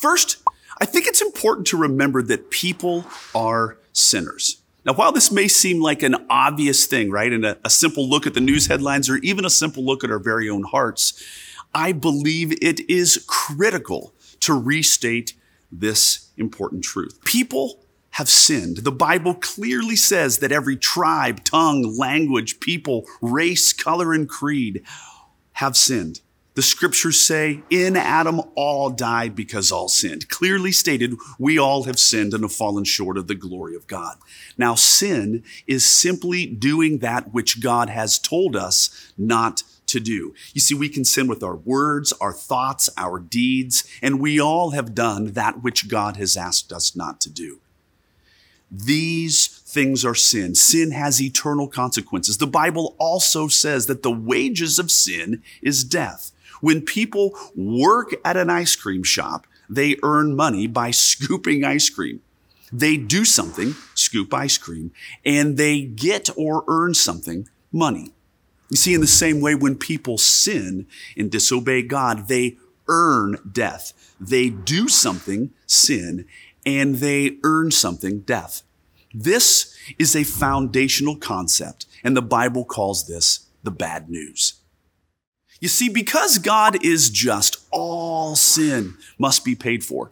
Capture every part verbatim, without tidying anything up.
First, I think it's important to remember that people are sinners. Now, while this may seem like an obvious thing, right, and a, a simple look at the news headlines or even a simple look at our very own hearts, I believe it is critical to restate this important truth. People have sinned. The Bible clearly says that every tribe, tongue, language, people, race, color, and creed have sinned. The scriptures say, in Adam all died because all sinned. Clearly stated, we all have sinned and have fallen short of the glory of God. Now, sin is simply doing that which God has told us not to do. You see, we can sin with our words, our thoughts, our deeds, and we all have done that which God has asked us not to do. These things are sin. Sin has eternal consequences. The Bible also says that the wages of sin is death. When people work at an ice cream shop, they earn money by scooping ice cream. They do something, scoop ice cream, and they get or earn something, money. You see, in the same way, when people sin and disobey God, they earn death. They do something, sin, and they earn something, death. This is a foundational concept, and the Bible calls this the bad news. You see, because God is just, all sin must be paid for.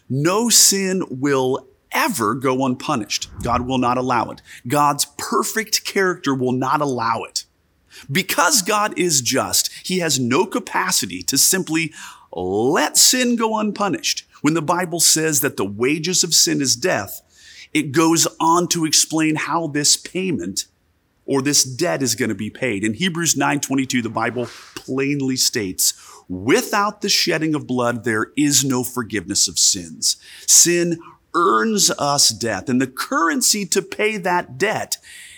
No sin will ever go unpunished. God will not allow it. God's perfect character will not allow it. Because God is just, he has no capacity to simply let sin go unpunished. When the Bible says that the wages of sin is death, it goes on to explain how this payment or this debt is going to be paid. In Hebrews nine twenty-two, the Bible plainly states, without the shedding of blood, there is no forgiveness of sins. Sin earns us death, and the currency to pay that debt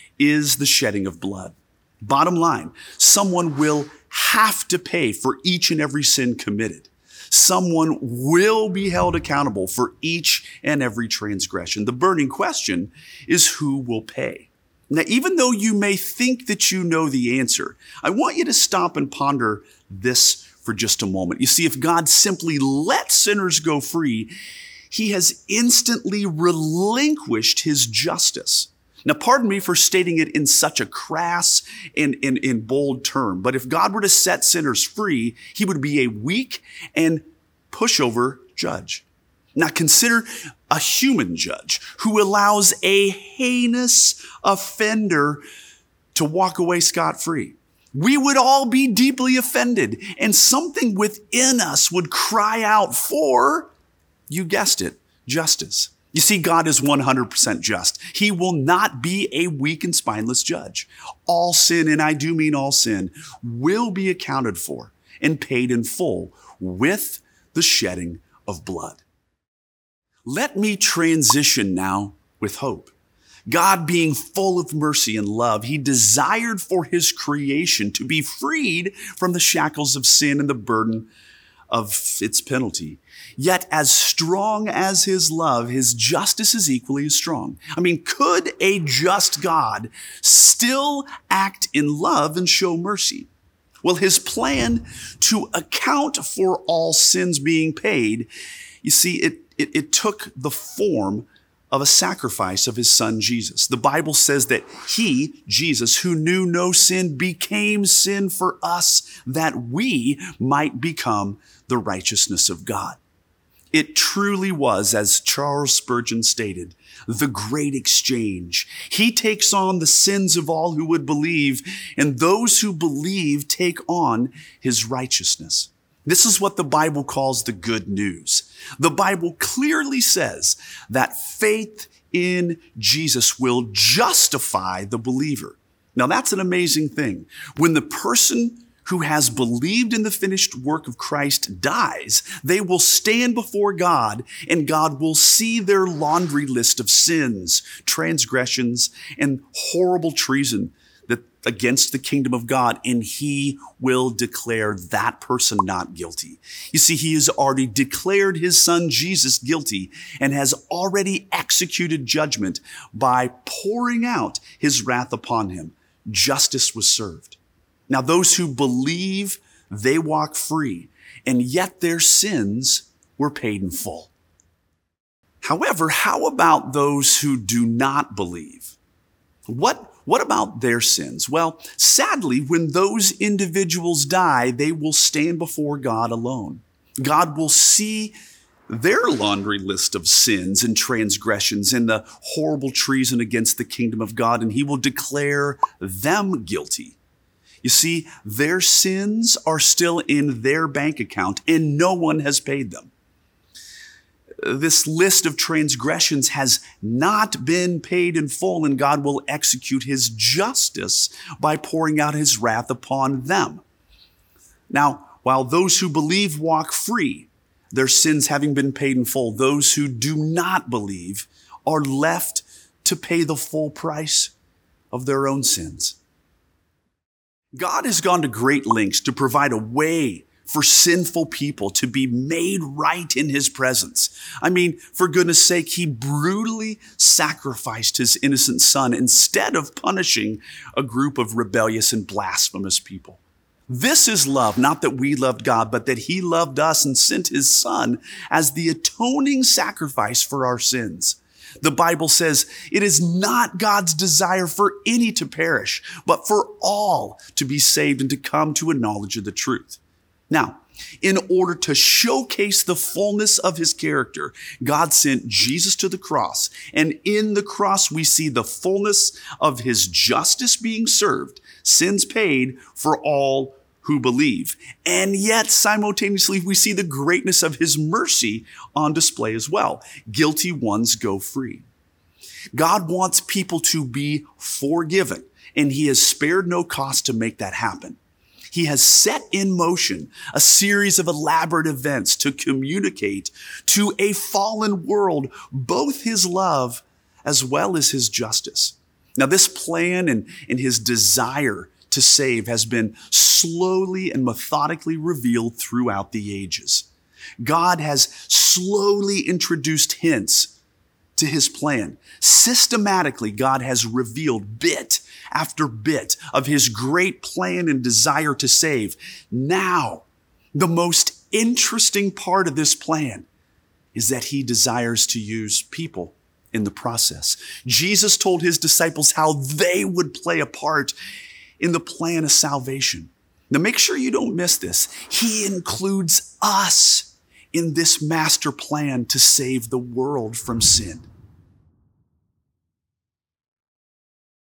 is the shedding of blood. Bottom line, someone will have to pay for each and every sin committed. Someone will be held accountable for each and every transgression. The burning question is who will pay? Now, even though you may think that you know the answer, I want you to stop and ponder this for just a moment. You see, if God simply let sinners go free, he has instantly relinquished his justice. Now, pardon me for stating it in such a crass and, and, and bold term, but if God were to set sinners free, he would be a weak and pushover judge. Now, consider a human judge who allows a heinous offender to walk away scot-free. We would all be deeply offended, and something within us would cry out for, you guessed it, justice. You see, God is one hundred percent just. He will not be a weak and spineless judge. All sin, and I do mean all sin, will be accounted for and paid in full with the shedding of blood. Let me transition now with hope. God, being full of mercy and love, he desired for his creation to be freed from the shackles of sin and the burden of its penalty. Yet as strong as his love, his justice is equally as strong. I mean, could a just God still act in love and show mercy? Well, his plan to account for all sins being paid, you see, it, it, it took the form of a sacrifice of his son, Jesus. The Bible says that he, Jesus, who knew no sin, became sin for us that we might become the righteousness of God. It truly was, as Charles Spurgeon stated, the great exchange. He takes on the sins of all who would believe, and those who believe take on his righteousness. This is what the Bible calls the good news. The Bible clearly says that faith in Jesus will justify the believer. Now, that's an amazing thing. When the person who has believed in the finished work of Christ dies, they will stand before God, and God will see their laundry list of sins, transgressions, and horrible treason that against the kingdom of God, and he will declare that person not guilty. You see, he has already declared his son Jesus guilty and has already executed judgment by pouring out his wrath upon him. Justice was served. Now, those who believe, they walk free, and yet their sins were paid in full. However, how about those who do not believe? What, what about their sins? Well, sadly, when those individuals die, they will stand before God alone. God will see their laundry list of sins and transgressions and the horrible treason against the kingdom of God, and he will declare them guilty. You see, their sins are still in their bank account, and no one has paid them. This list of transgressions has not been paid in full, and God will execute his justice by pouring out his wrath upon them. Now, while those who believe walk free, their sins having been paid in full, those who do not believe are left to pay the full price of their own sins. God has gone to great lengths to provide a way for sinful people to be made right in his presence. I mean, for goodness sake, he brutally sacrificed his innocent son instead of punishing a group of rebellious and blasphemous people. This is love, not that we loved God, but that he loved us and sent his son as the atoning sacrifice for our sins. The Bible says it is not God's desire for any to perish, but for all to be saved and to come to a knowledge of the truth. Now, in order to showcase the fullness of his character, God sent Jesus to the cross. And in the cross, we see the fullness of his justice being served, sins paid for all who believe. And yet, simultaneously, we see the greatness of his mercy on display as well. Guilty ones go free. God wants people to be forgiven, and he has spared no cost to make that happen. He has set in motion a series of elaborate events to communicate to a fallen world both his love as well as his justice. Now, this plan and, and his desire to save has been slowly and methodically revealed throughout the ages. God has slowly introduced hints to his plan. Systematically, God has revealed bit after bit of his great plan and desire to save. Now, the most interesting part of this plan is that he desires to use people in the process. Jesus told his disciples how they would play a part in the plan of salvation. Now, make sure you don't miss this. He includes us in this master plan to save the world from sin.